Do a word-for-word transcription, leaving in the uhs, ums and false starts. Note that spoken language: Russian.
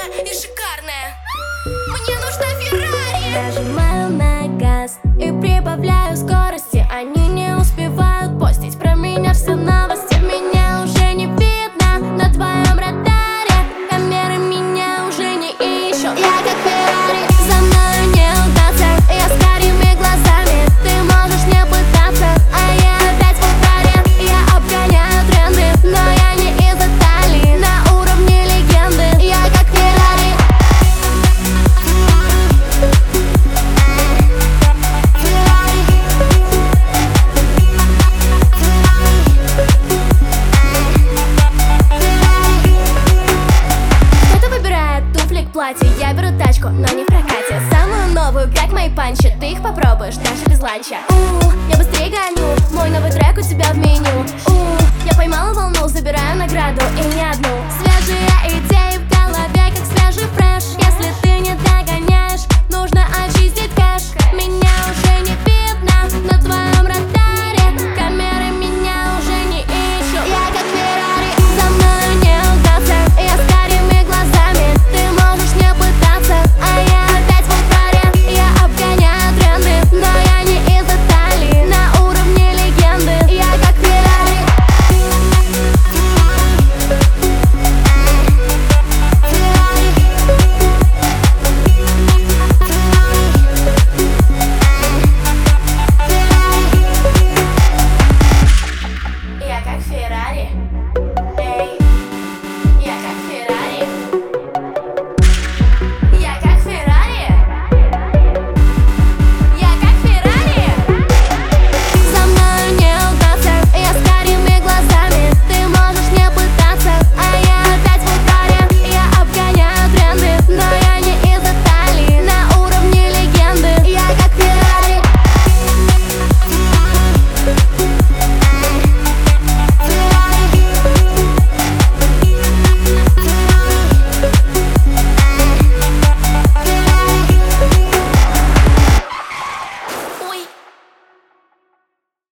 и шикарная. Мне нужна Феррари. Нажимаю на газ и прибавляю скорости. Они не успевают постить про меня все новости. Меня уже не видно на твоем радаре. Камеры меня уже не ищут. Я как Феррари, за мною не угнаться. Я с карими глазами, ты можешь не пытаться. А я опять в ударе, я обгоняю тренды. Но я не из Италии, на уровне легенды. Я как Феррари. Кто-то выбирает туфли к платью, я беру тачку, но не в прокате. Самую новую, как мои панчи, ты их попробуешь даже без ланча.